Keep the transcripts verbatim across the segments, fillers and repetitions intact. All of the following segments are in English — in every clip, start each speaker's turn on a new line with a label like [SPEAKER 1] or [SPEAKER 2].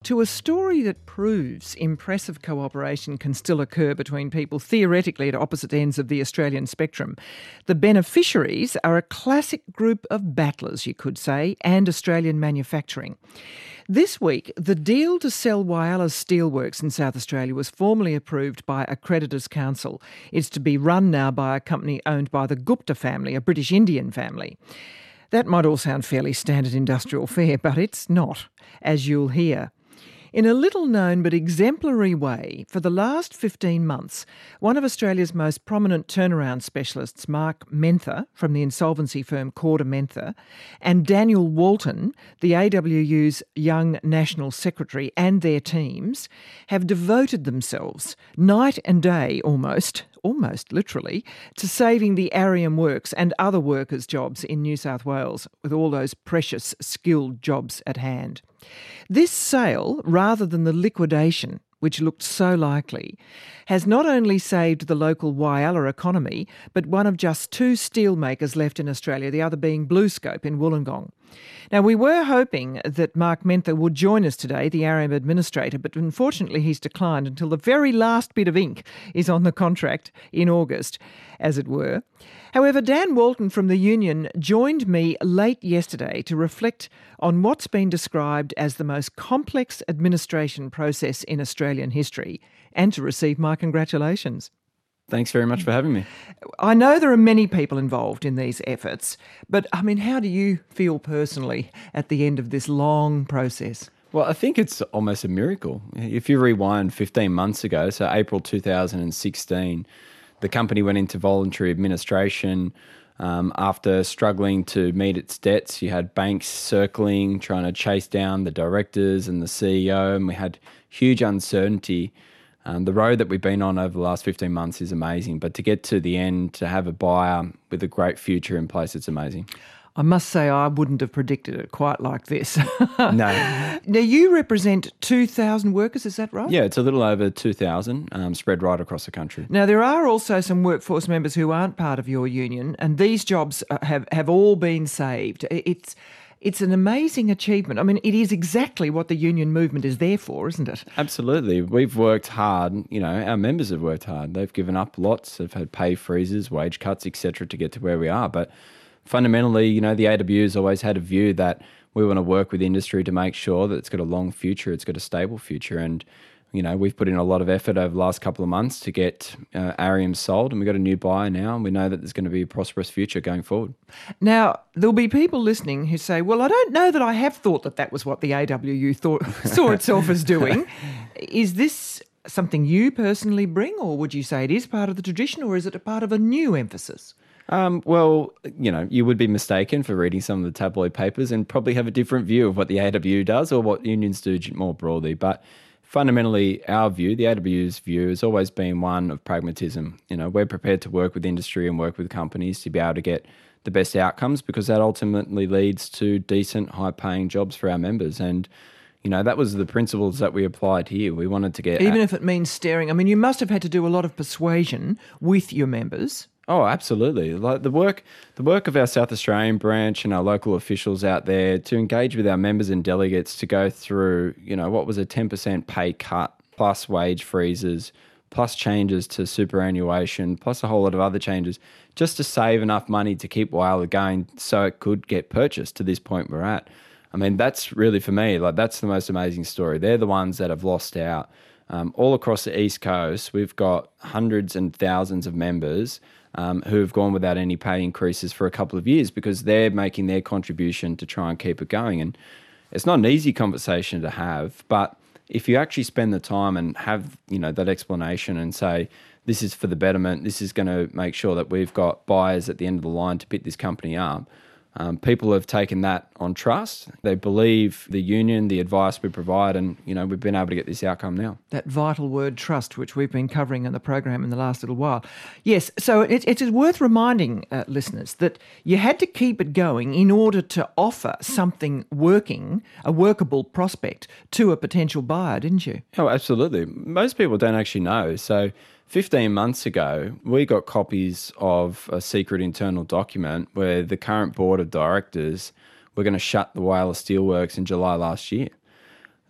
[SPEAKER 1] To a story that proves impressive cooperation can still occur between people theoretically at opposite ends of the Australian spectrum. The beneficiaries are a classic group of battlers, you could say, and Australian manufacturing. This week, the deal to sell Whyalla Steelworks in South Australia was formally approved by a creditors' council. It's to be run now by a company owned by the Gupta family, a British Indian family. That might all sound fairly standard industrial fare, but it's not, as you'll hear. In a little-known but exemplary way, for the last fifteen months, one of Australia's most prominent turnaround specialists, Mark Mentha, from the insolvency firm Corder Mentha, and Daniel Walton, the A W U's young National Secretary, and their teams, have devoted themselves, night and day almost, almost literally, to saving the Arrium Works and other workers' jobs in New South Wales, with all those precious, skilled jobs at hand. This sale, rather than the liquidation, which looked so likely, has not only saved the local Whyalla economy, but one of just two steelmakers left in Australia, the other being BlueScope in Wollongong. Now, we were hoping that Mark Mentha would join us today, the Arrium administrator, but unfortunately he's declined until the very last bit of ink is on the contract in August, as it were. However, Dan Walton from the union joined me late yesterday to reflect on what's been described as the most complex administration process in Australian history, and to receive my congratulations.
[SPEAKER 2] Thanks very much for having me.
[SPEAKER 1] I know there are many people involved in these efforts, but I mean, how do you feel personally at the end of this long process?
[SPEAKER 2] Well, I think it's almost a miracle. If you rewind fifteen months ago, so April two thousand sixteen, the company went into voluntary administration um, after struggling to meet its debts. You had banks circling, trying to chase down the directors and the C E O, and we had huge uncertainty. Um, the road that we've been on over the last fifteen months is amazing, but to get to the end, to have a buyer with a great future in place, it's amazing.
[SPEAKER 1] I must say I wouldn't have predicted it quite like this.
[SPEAKER 2] No.
[SPEAKER 1] Now, you represent two thousand workers, is that right?
[SPEAKER 2] Yeah, it's a little over two thousand, um, spread right across the country.
[SPEAKER 1] Now, there are also some workforce members who aren't part of your union, and these jobs have, have all been saved. It's... It's an amazing achievement. I mean, it is exactly what the union movement is there for, isn't it?
[SPEAKER 2] Absolutely. We've worked hard. You know, our members have worked hard. They've given up lots. They've had pay freezes, wage cuts, et cetera, to get to where we are. But fundamentally, you know, the A W U's always had a view that we want to work with industry to make sure that it's got a long future, it's got a stable future. And, you know, we've put in a lot of effort over the last couple of months to get uh, Arrium sold, and we've got a new buyer now, and we know that there's going to be a prosperous future going forward.
[SPEAKER 1] Now, there'll be people listening who say, well, I don't know that I have thought that that was what the A W U thought, saw itself as doing. Is this something you personally bring, or would you say it is part of the tradition, or is it a part of a new emphasis?
[SPEAKER 2] Um, well, you know, you would be mistaken for reading some of the tabloid papers and probably have a different view of what the A W U does or what unions do more broadly. But fundamentally, our view, the A W U's view, has always been one of pragmatism. You know, we're prepared to work with industry and work with companies to be able to get the best outcomes, because that ultimately leads to decent, high-paying jobs for our members. And, you know, that was the principles that we applied here. We wanted to get...
[SPEAKER 1] Even if it means staring. I mean, you must have had to do a lot of persuasion with your members.
[SPEAKER 2] Oh, absolutely. Like the work, the work of our South Australian branch and our local officials out there to engage with our members and delegates to go through, you know, what was a ten percent pay cut plus wage freezes, plus changes to superannuation, plus a whole lot of other changes, just to save enough money to keep Whyalla going so it could get purchased to this point we're at. I mean, that's really, for me, like that's the most amazing story. They're the ones that have lost out. Um, all across the East Coast, we've got hundreds and thousands of members um, who have gone without any pay increases for a couple of years because they're making their contribution to try and keep it going. And it's not an easy conversation to have, but if you actually spend the time and have, you know, that explanation and say, this is for the betterment, this is going to make sure that we've got buyers at the end of the line to pick this company up, Um, people have taken that on trust. They believe the union, the advice we provide, and, you know, we've been able to get this outcome now.
[SPEAKER 1] That vital word, trust, which we've been covering in the program in the last little while. Yes, so it, it is worth reminding uh, listeners that you had to keep it going in order to offer something working, a workable prospect to a potential buyer, didn't you?
[SPEAKER 2] Oh, absolutely. Most people don't actually know. So fifteen months ago, we got copies of a secret internal document where the current board of directors were going to shut the Whyalla Steelworks in July last year.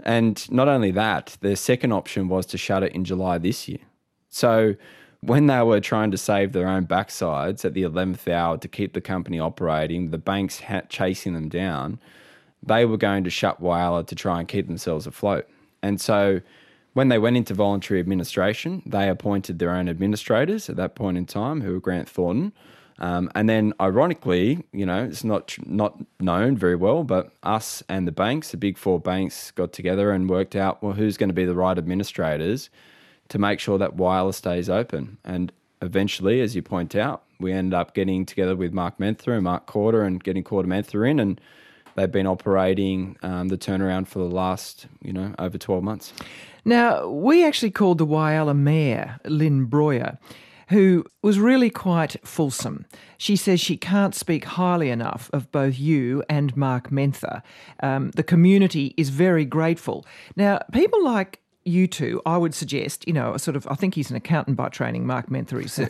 [SPEAKER 2] And not only that, their second option was to shut it in July this year. So when they were trying to save their own backsides at the eleventh hour to keep the company operating, the banks ha- chasing them down, they were going to shut Whyalla to try and keep themselves afloat. And so when they went into voluntary administration, they appointed their own administrators at that point in time, who were Grant Thornton. Um, and then, ironically, you know, it's not not known very well, but us and the banks, the big four banks, got together and worked out, well, who's going to be the right administrators to make sure that Whyalla stays open. And eventually, as you point out, we ended up getting together with Mark Menther and Mark Corder and getting Corder Menther in, and they've been operating um, the turnaround for the last, you know, over twelve months.
[SPEAKER 1] Now, we actually called the Whyalla Mayor, Lynn Breuer, who was really quite fulsome. She says she can't speak highly enough of both you and Mark Menther. Um, the community is very grateful. Now, people like you two, I would suggest, you know, a sort of, I think he's an accountant by training, Mark Menther, is,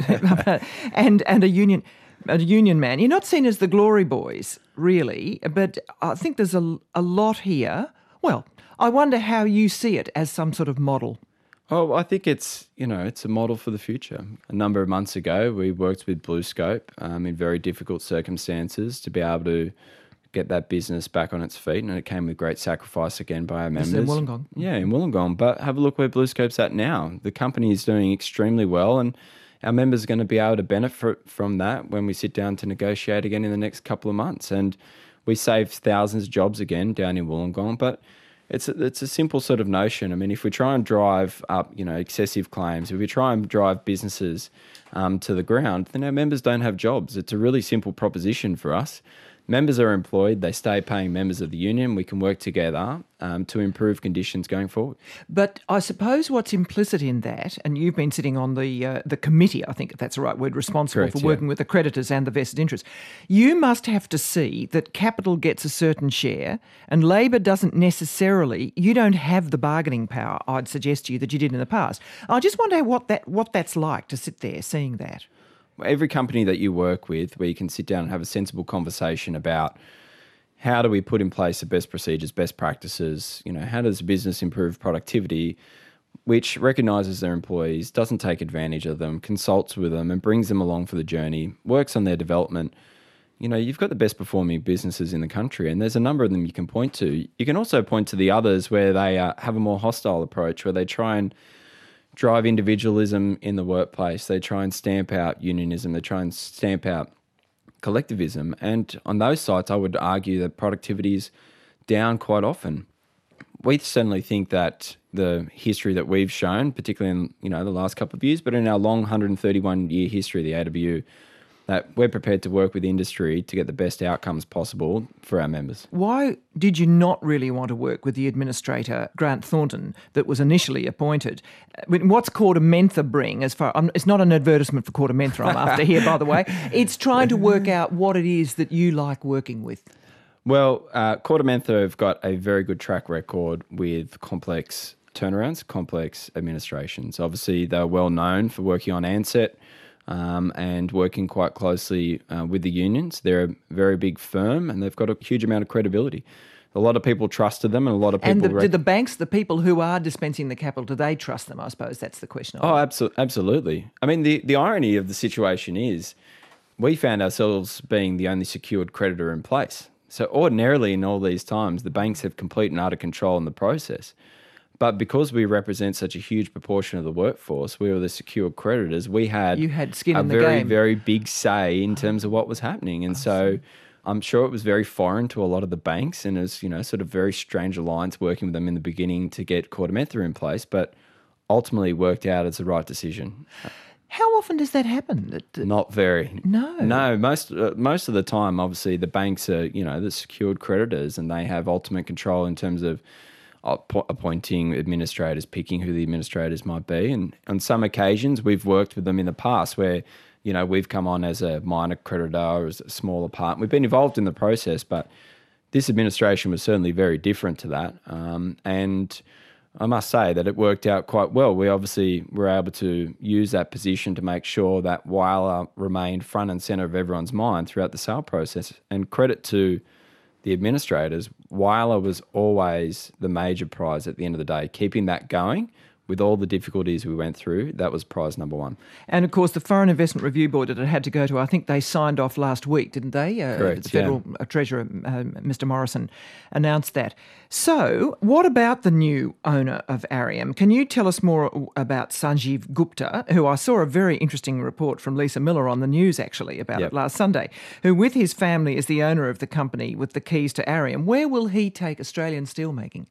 [SPEAKER 1] and, and a union... a union man. You're not seen as the glory boys, really, but I think there's a, a lot here. Well, I wonder how you see it as some sort of model.
[SPEAKER 2] Oh, I think it's, you know, it's a model for the future. A number of months ago, we worked with BlueScope um, in very difficult circumstances to be able to get that business back on its feet, and it came with great sacrifice again by our members.
[SPEAKER 1] This is in Wollongong.
[SPEAKER 2] Yeah, in Wollongong. But have a look where BlueScope's at now. The company is doing extremely well, and our members are going to be able to benefit from that when we sit down to negotiate again in the next couple of months. And we saved thousands of jobs again down in Wollongong. But it's a, it's a simple sort of notion. I mean, if we try and drive up, you know, excessive claims, if we try and drive businesses um, to the ground, then our members don't have jobs. It's a really simple proposition for us. Members are employed, they stay paying members of the union, we can work together um, to improve conditions going forward.
[SPEAKER 1] But I suppose what's implicit in that, and you've been sitting on the uh, the committee, I think that's the right word, responsible
[SPEAKER 2] Correct,
[SPEAKER 1] for working
[SPEAKER 2] yeah.
[SPEAKER 1] with the creditors and the vested interests, you must have to see that capital gets a certain share and Labor doesn't necessarily, you don't have the bargaining power, I'd suggest to you, that you did in the past. I just wonder what that what that's like to sit there seeing that.
[SPEAKER 2] Every company that you work with, where you can sit down and have a sensible conversation about how do we put in place the best procedures, best practices, you know, how does a business improve productivity, which recognises their employees, doesn't take advantage of them, consults with them and brings them along for the journey, works on their development. You know, you've got the best performing businesses in the country, and there's a number of them you can point to. You can also point to the others where they uh, have a more hostile approach, where they try and drive individualism in the workplace. They try and stamp out unionism. They try and stamp out collectivism. And on those sites, I would argue that productivity is down quite often. We certainly think that the history that we've shown, particularly in, you know, the last couple of years, but in our long one hundred thirty-one year history of the A W U, that we're prepared to work with industry to get the best outcomes possible for our members.
[SPEAKER 1] Why did you not really want to work with the administrator, Grant Thornton, that was initially appointed? What's Corder Menther bring as far... Um, it's not an advertisement for Corder Menther I'm after here, by the way. It's trying to work out what it is that you like working with.
[SPEAKER 2] Well, uh, Corder Menther have got a very good track record with complex turnarounds, complex administrations. Obviously, they're well known for working on Ansett, Um, and working quite closely uh, with the unions. They're a very big firm and they've got a huge amount of credibility. A lot of people trusted them and a lot of people...
[SPEAKER 1] And the,
[SPEAKER 2] rec-
[SPEAKER 1] do the banks, the people who are dispensing the capital, do they trust them? I suppose that's the question.
[SPEAKER 2] Oh, abso- absolutely. I mean, the, the irony of the situation is we found ourselves being the only secured creditor in place. So ordinarily in all these times, the banks have complete and utter control in the process. But because we represent such a huge proportion of the workforce, we were the secured creditors, we had,
[SPEAKER 1] you had skin
[SPEAKER 2] a
[SPEAKER 1] in the
[SPEAKER 2] very,
[SPEAKER 1] game.
[SPEAKER 2] very big say in terms of what was happening. And so I'm sure it was very foreign to a lot of the banks, and it was, you know, sort of very strange alliance working with them in the beginning to get Corder Menther in place, but ultimately worked out as the right decision.
[SPEAKER 1] How often does that happen? That, that...
[SPEAKER 2] Not very.
[SPEAKER 1] No.
[SPEAKER 2] No, most uh, most of the time, obviously, the banks are, you know, the secured creditors, and they have ultimate control in terms of appointing administrators, picking who the administrators might be. And on some occasions, we've worked with them in the past where, you know, we've come on as a minor creditor or as a smaller part. We've been involved in the process, but this administration was certainly very different to that. Um, and I must say that it worked out quite well. We obviously were able to use that position to make sure that Whyalla remained front and centre of everyone's mind throughout the sale process. And credit to the administrators, Whyalla was always the major prize at the end of the day. Keeping that going with all the difficulties we went through, that was prize number one.
[SPEAKER 1] And of course, the Foreign Investment Review Board that it had to go to, I think they signed off last week, didn't they? Uh,
[SPEAKER 2] Correct,
[SPEAKER 1] the Federal
[SPEAKER 2] yeah.
[SPEAKER 1] Treasurer, uh, Mister Morrison, announced that. So, what about the new owner of Arrium? Can you tell us more about Sanjeev Gupta, who I saw a very interesting report from Lisa Miller on the news, actually, about
[SPEAKER 2] Yep.
[SPEAKER 1] it last Sunday, who with his family is the owner of the company with the keys to Arrium. Where will he take Australian steelmaking?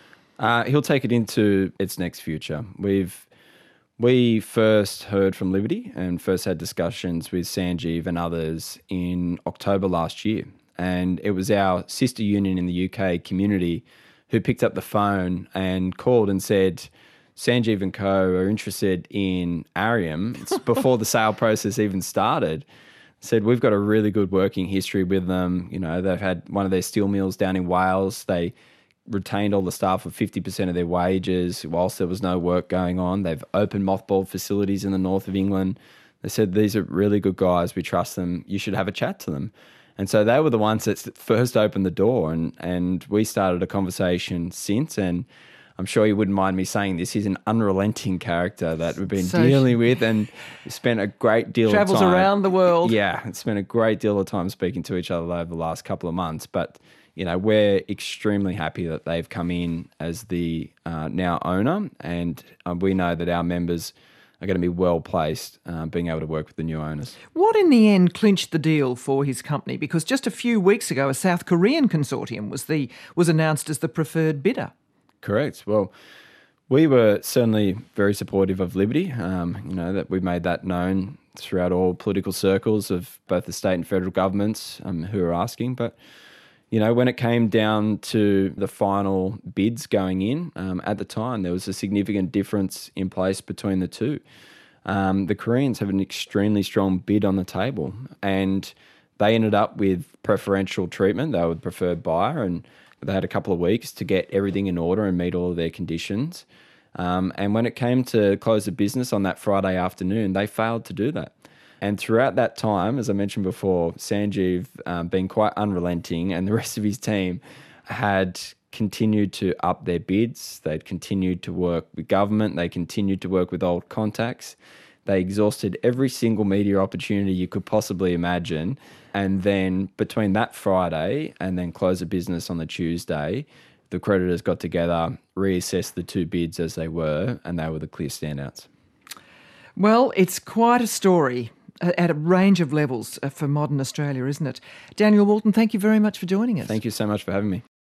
[SPEAKER 2] Uh, he'll take it into its next future. We've we first heard from Liberty and first had discussions with Sanjeev and others in October last year. And it was our sister union in the U K, Community, who picked up the phone and called and said, Sanjeev and co are interested in Arrium. It's before the sale process even started. Said, we've got a really good working history with them. You know, they've had one of their steel mills down in Wales. They retained all the staff for fifty percent of their wages whilst there was no work going on. They've opened mothballed facilities in the north of England. They said, these are really good guys. We trust them. You should have a chat to them. And so they were the ones that first opened the door, and, and we started a conversation since. And I'm sure you wouldn't mind me saying this. He's an unrelenting character that we've been
[SPEAKER 1] So
[SPEAKER 2] dealing with and spent a great deal
[SPEAKER 1] Travels
[SPEAKER 2] of time.
[SPEAKER 1] around the world.
[SPEAKER 2] Yeah, and spent a great deal of time speaking to each other over the last couple of months. But you know, we're extremely happy that they've come in as the uh, now owner, and uh, we know that our members are going to be well placed uh, being able to work with the new owners.
[SPEAKER 1] What in the end clinched the deal for his company? Because just a few weeks ago, a South Korean consortium was the was announced as the preferred bidder.
[SPEAKER 2] Correct. Well, we were certainly very supportive of Liberty. Um, you know, that we made that known throughout all political circles of both the state and federal governments um, who are asking, but you know, when it came down to the final bids going in, um, at the time, there was a significant difference in place between the two. Um, the Koreans have an extremely strong bid on the table, and they ended up with preferential treatment. They were the preferred buyer, and they had a couple of weeks to get everything in order and meet all of their conditions. Um, and when it came to close the business on that Friday afternoon, they failed to do that. And throughout that time, as I mentioned before, Sanjeev, um, being quite unrelenting, and the rest of his team had continued to up their bids. They'd continued to work with government. They continued to work with old contacts. They exhausted every single media opportunity you could possibly imagine. And then between that Friday and then close the business on the Tuesday, the creditors got together, reassessed the two bids as they were, and they were the clear standouts.
[SPEAKER 1] Well, it's quite a story at a range of levels for modern Australia, isn't it? Daniel Walton, thank you very much for joining us.
[SPEAKER 2] Thank you so much for having me.